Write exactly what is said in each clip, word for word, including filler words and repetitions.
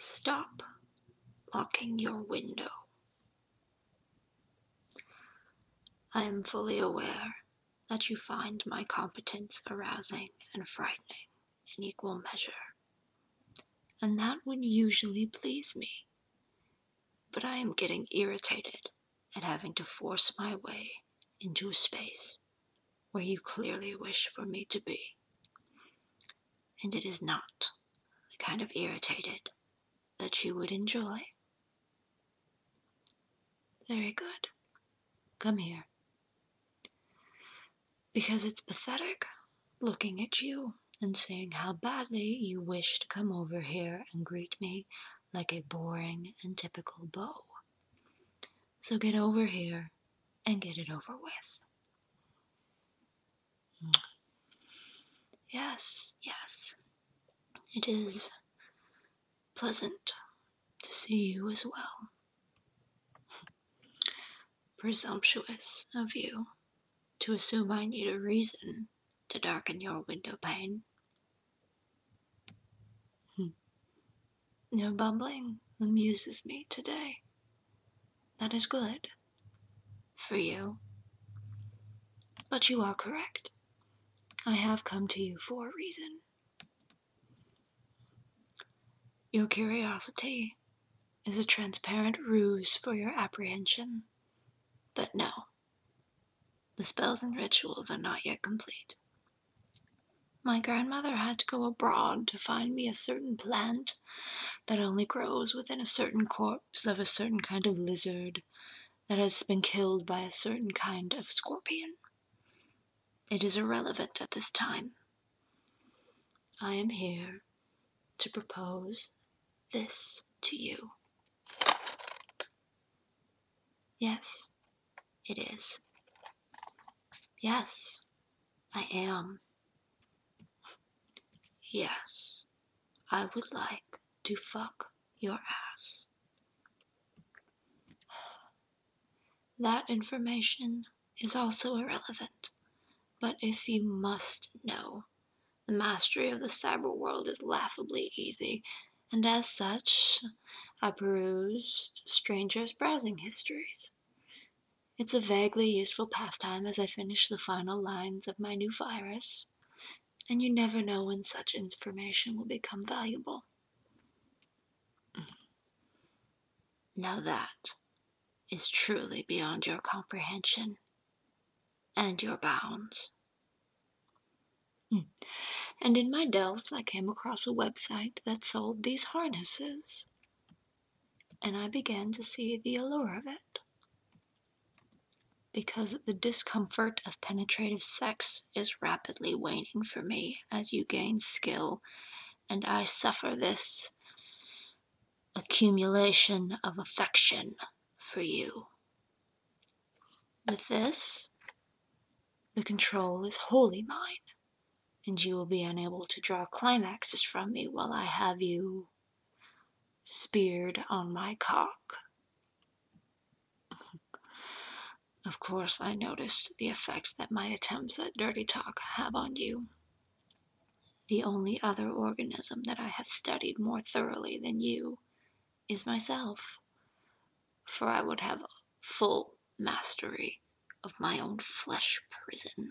Stop locking your window. I am fully aware that you find my competence arousing and frightening in equal measure, and that would usually please me. But I am getting irritated at having to force my way into a space where you clearly wish for me to be. And it is not the kind of irritated that you would enjoy. Very good. Come here. Because it's pathetic looking at you and seeing how badly you wish to come over here and greet me like a boring and typical beau. So get over here and get it over with. Yes, yes. It is pleasant to see you as well. Presumptuous of you to assume I need a reason to darken your window pane. Your bumbling amuses me today. That is good for you. But you are correct. I have come to you for a reason. Your curiosity is a transparent ruse for your apprehension. But no, the spells and rituals are not yet complete. My grandmother had to go abroad to find me a certain plant that only grows within a certain corpse of a certain kind of lizard that has been killed by a certain kind of scorpion. It is irrelevant at this time. I am here to propose this to you. Yes, it is. Yes, I am. Yes, I would like to fuck your ass. That information is also irrelevant, but if you must know, the mastery of the cyber world is laughably easy, and as such, I perused strangers' browsing histories. It's a vaguely useful pastime as I finish the final lines of my new virus, and you never know when such information will become valuable. Now that is truly beyond your comprehension and your bounds. And in my delves, I came across a website that sold these harnesses, and I began to see the allure of it. Because the discomfort of penetrative sex is rapidly waning for me as you gain skill, and I suffer this accumulation of affection for you. With this, the control is wholly mine, and you will be unable to draw climaxes from me while I have you speared on my cock. Of course, I noticed the effects that my attempts at dirty talk have on you. The only other organism that I have studied more thoroughly than you is myself, for I would have full mastery of my own flesh prison.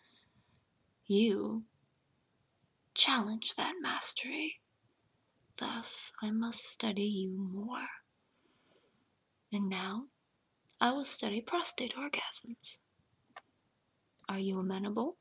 You challenge that mastery, thus I must study you more. And now, I will study prostate orgasms. Are you amenable?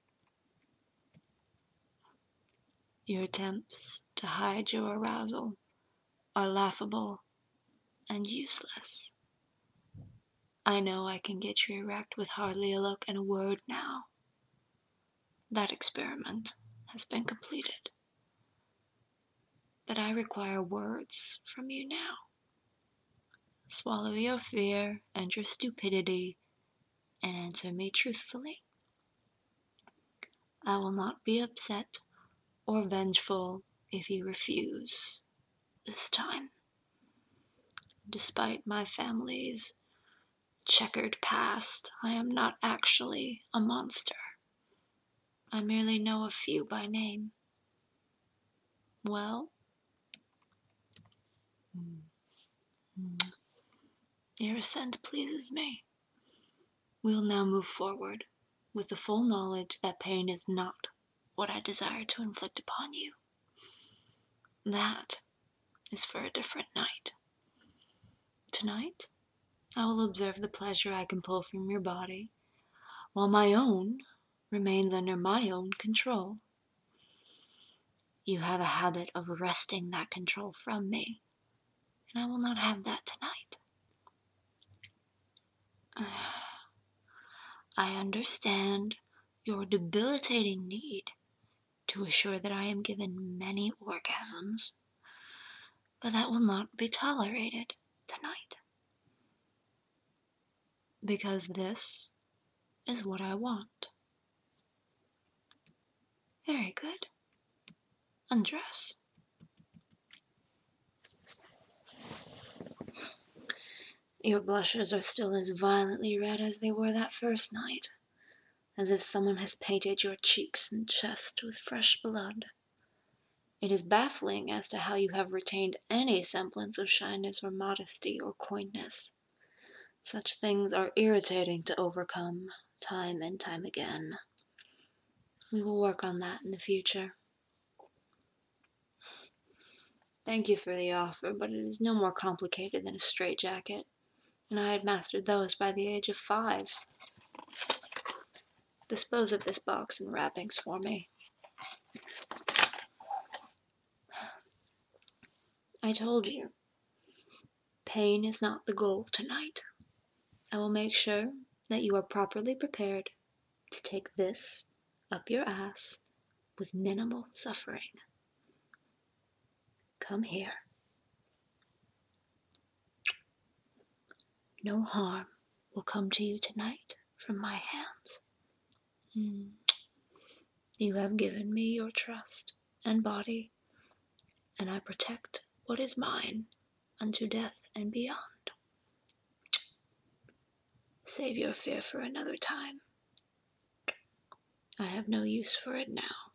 Your attempts to hide your arousal are laughable and useless. I know I can get you erect with hardly a look and a word now. That experiment has been completed. But I require words from you now. Swallow your fear and your stupidity and answer me truthfully. I will not be upset or vengeful if you refuse this time. Despite my family's checkered past, I am not actually a monster. I merely know a few by name. Well, Your assent pleases me. We will now move forward with the full knowledge that pain is not what I desire to inflict upon you. That is for a different night. Tonight, I will observe the pleasure I can pull from your body, while my own remains under my own control. You have a habit of wresting that control from me, and I will not have that tonight. I understand your debilitating need to assure that I am given many orgasms, but that will not be tolerated tonight. Because this is what I want. Very good. Undress. Your blushes are still as violently red as they were that first night, as if someone has painted your cheeks and chest with fresh blood. It is baffling as to how you have retained any semblance of shyness or modesty or coyness. Such things are irritating to overcome, time and time again. We will work on that in the future. Thank you for the offer, but it is no more complicated than a straitjacket, and I had mastered those by the age of five. Dispose of this box and wrappings for me. I told you, pain is not the goal tonight. I will make sure that you are properly prepared to take this up your ass with minimal suffering. Come here. No harm will come to you tonight from my hands. Mm. You have given me your trust and body, and I protect what is mine unto death and beyond. Save your fear for another time. I have no use for it now.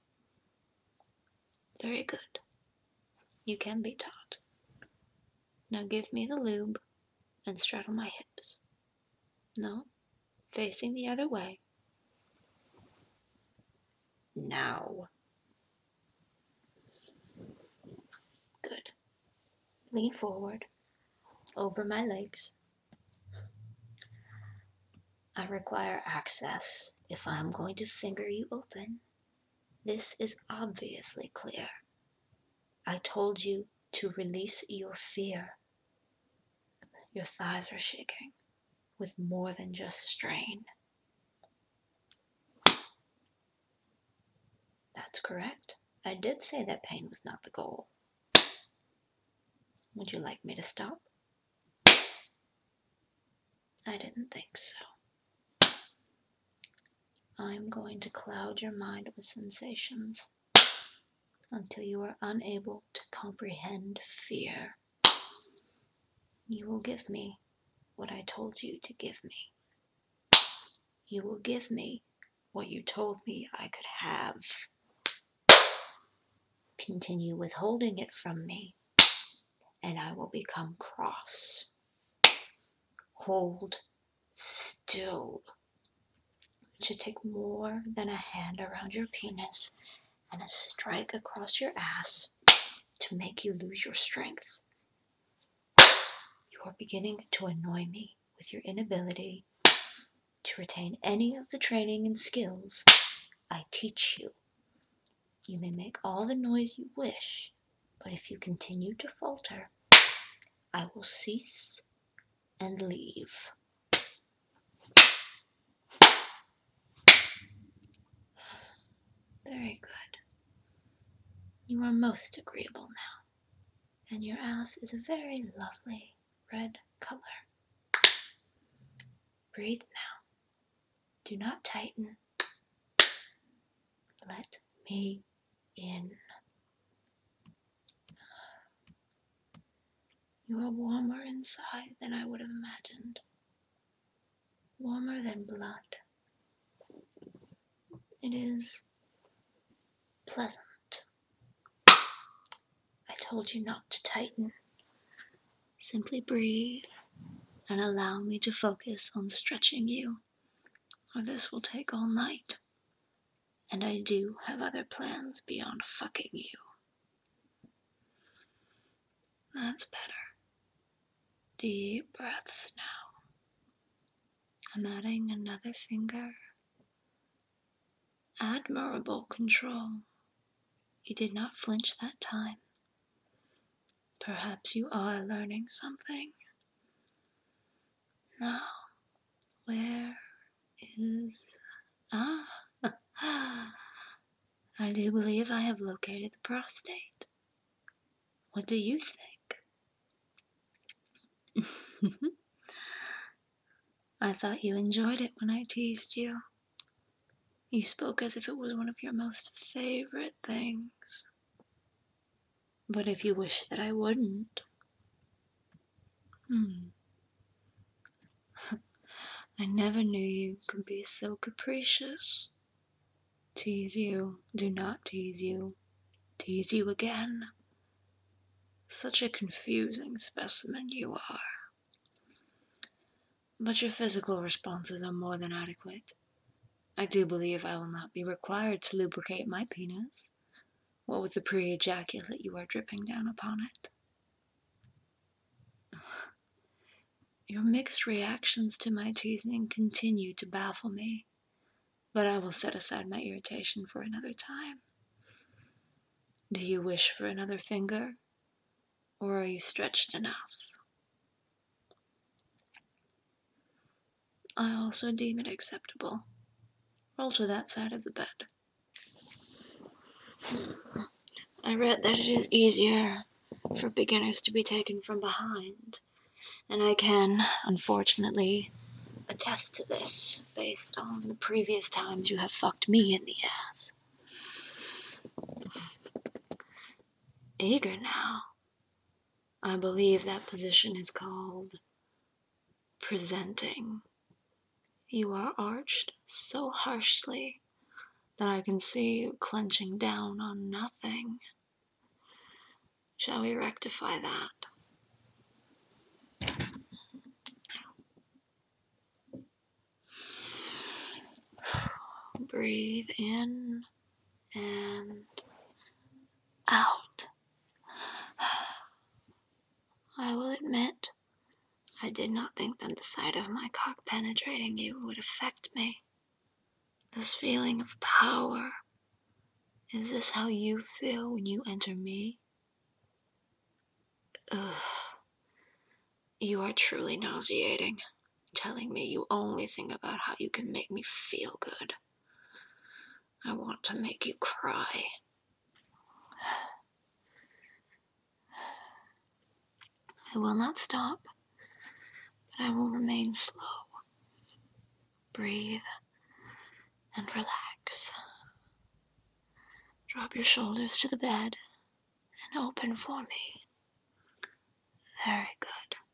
Very good. You can be taught. Now give me the lube and straddle my hips. No, facing the other way. Now. Good. Lean forward, over my legs. I require access if I am going to finger you open. This is obviously clear. I told you to release your fear. Your thighs are shaking with more than just strain. That's correct. I did say that pain was not the goal. Would you like me to stop? I didn't think so. I'm going to cloud your mind with sensations until you are unable to comprehend fear. You will give me what I told you to give me. You will give me what you told me I could have. Continue withholding it from me, and I will become cross. Hold still. It should take more than a hand around your penis and a strike across your ass to make you lose your strength. You are beginning to annoy me with your inability to retain any of the training and skills I teach you. You may make all the noise you wish, but if you continue to falter, I will cease and leave. Very good. You are most agreeable now, and your ass is a very lovely red color. Breathe now. Do not tighten. Let me in. You are warmer inside than I would have imagined. Warmer than blood. It is pleasant. I told you not to tighten. Simply breathe and allow me to focus on stretching you, or this will take all night. And I do have other plans beyond fucking you. That's better. Deep breaths now. I'm adding another finger. Admirable control. You did not flinch that time. Perhaps you are learning something. Now, where is... Ah, I do believe I have located the prostate. What do you think? I thought you enjoyed it when I teased you. You spoke as if it was one of your most favorite things. But if you wish that I wouldn't... Hmm. I never knew you could be so capricious. Tease you, do not tease you. Tease you again. Such a confusing specimen you are. But your physical responses are more than adequate. I do believe I will not be required to lubricate my penis, what with the pre-ejaculate you are dripping down upon it. Your mixed reactions to my teasing continue to baffle me, but I will set aside my irritation for another time. Do you wish for another finger, or are you stretched enough? I also deem it acceptable. Roll to that side of the bed. I read that it is easier for beginners to be taken from behind, and I can, unfortunately, attest to this based on the previous times you have fucked me in the ass. Eager now. I believe that position is called presenting. You are arched so harshly that I can see you clenching down on nothing. Shall we rectify that? Breathe in and out. I will admit, I did not think that the sight of my cock penetrating you would affect me. This feeling of power, is this how you feel when you enter me? Ugh. You are truly nauseating, telling me you only think about how you can make me feel good. I want to make you cry. I will not stop, but I will remain slow. Breathe and relax. Drop your shoulders to the bed and open for me. Very good.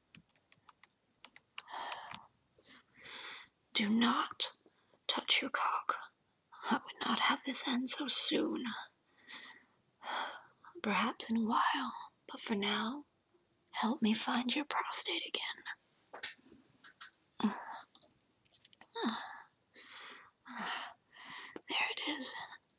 Do not touch your cock. I would not have this end so soon. Perhaps in a while, but for now, help me find your prostate again. There it is.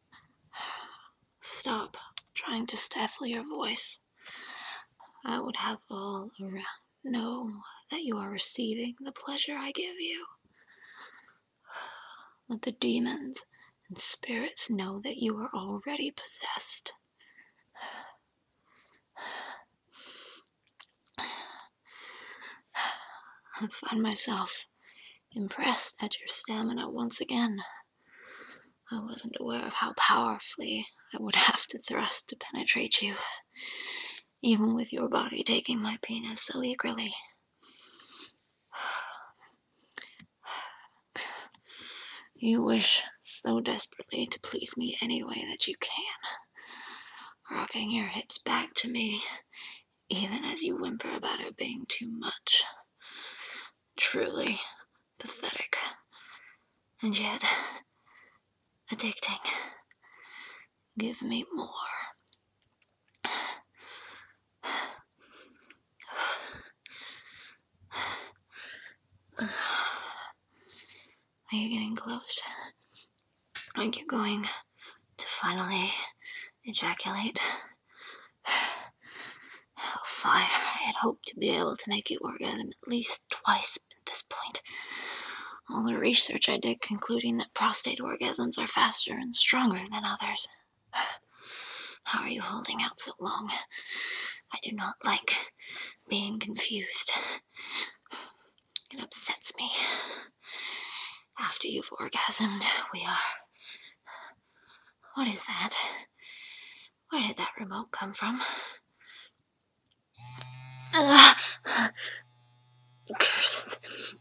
Stop trying to stifle your voice. I would have all around know that you are receiving the pleasure I give you. Let the demons and spirits know that you are already possessed. I find myself impressed at your stamina once again. I wasn't aware of how powerfully I would have to thrust to penetrate you, even with your body taking my penis so eagerly. You wish so desperately to please me any way that you can, rocking your hips back to me, even as you whimper about it being too much. Truly pathetic, and yet addicting. Give me more. Are you getting close? Are you going to finally ejaculate? Oh, fire. I had hoped to be able to make you orgasm at least twice at this point. All the research I did concluding that prostate orgasms are faster and stronger than others. How are you holding out so long? I do not like being confused. It upsets me. After you've orgasmed, we are... What is that? Where did that remote come from? Uh, curses.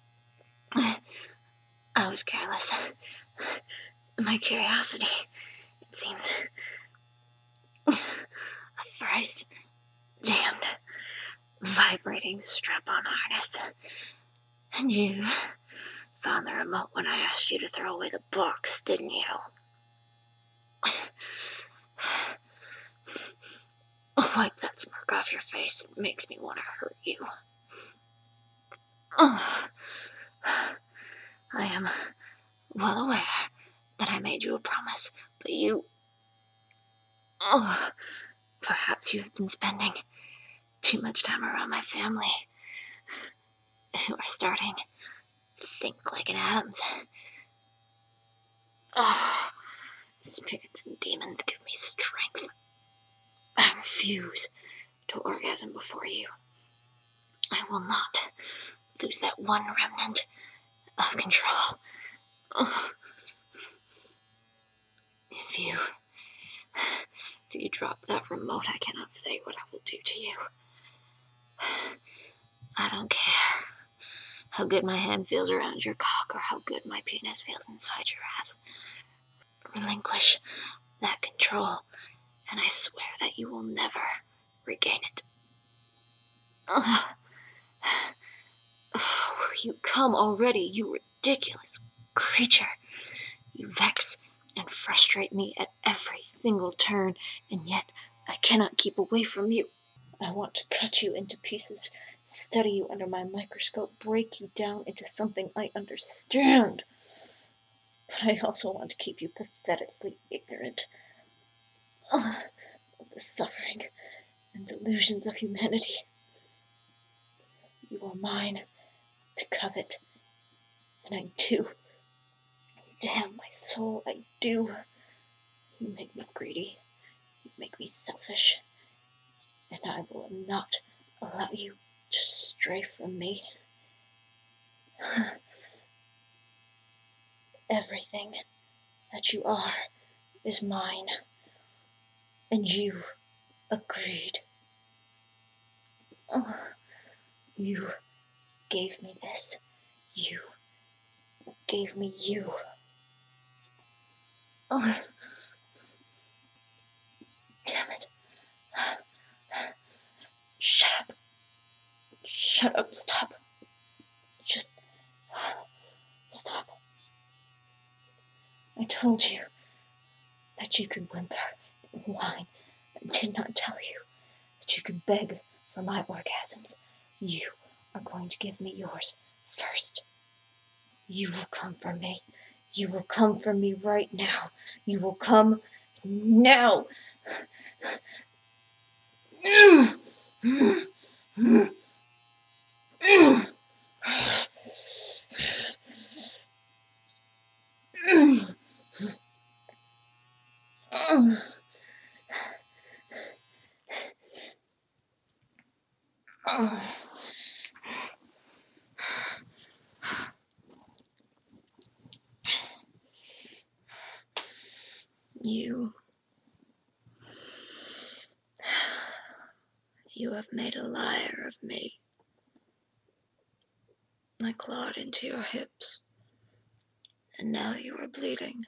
I was careless. My curiosity, it seems, a thrice damned vibrating strap-on harness. And you found the remote when I asked you to throw away the box, didn't you? Wipe that smirk off your face. It makes me want to hurt you. Oh, I am well aware that I made you a promise, but you... Oh, perhaps you have been spending too much time around my family, who are starting to think like an Addams. Oh, spirits and demons give me strength. I refuse to orgasm before you. I will not lose that one remnant of control. Oh. If you... If you drop that remote, I cannot say what I will do to you. I don't care how good my hand feels around your cock or how good my penis feels inside your ass. Relinquish that control, and I swear that you will never regain it. Ugh. Will you come already, you ridiculous creature? You vex and frustrate me at every single turn, and yet I cannot keep away from you. I want to cut you into pieces, study you under my microscope, break you down into something I understand. But I also want to keep you pathetically ignorant of the suffering and delusions of humanity. You are mine to covet, and I do. Damn my soul, I do. You make me greedy. You make me selfish. And I will not allow you to stray from me. Everything that you are is mine. And you agreed. Oh, you gave me this. You gave me you. Oh, damn it. Shut up. Shut up. Stop. Just stop. I told you that you could whimper and whine. I did not tell you that you could beg for my orgasms. You are going to give me yours first. You will come for me. You will come for me right now. You will come now. You... You have made a liar of me. I clawed into your hips, and now you are bleeding.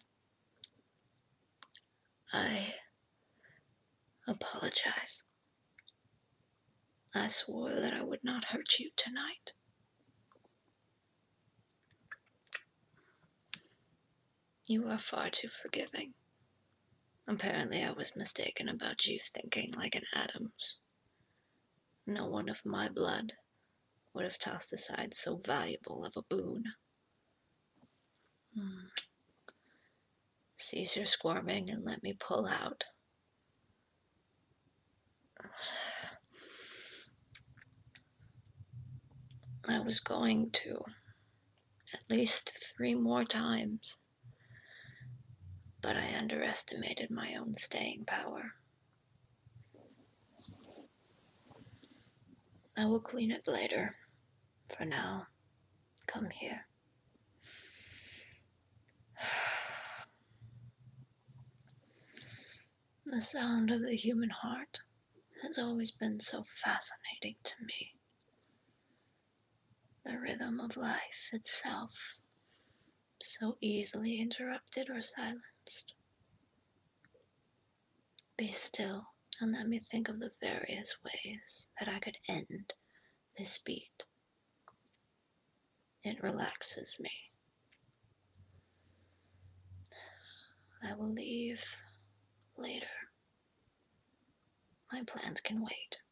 I apologize. I swore that I would not hurt you tonight. You are far too forgiving. Apparently I was mistaken about you thinking like an Addams. No one of my blood would have tossed aside so valuable of a boon. Hmm. Cease your squirming and let me pull out. I was going to at least three more times, but I underestimated my own staying power. I will clean it later. For now, come here. The sound of the human heart has always been so fascinating to me. The rhythm of life itself, so easily interrupted or silenced. Be still and let me think of the various ways that I could end this beat. It relaxes me. I will leave later. My plans can wait.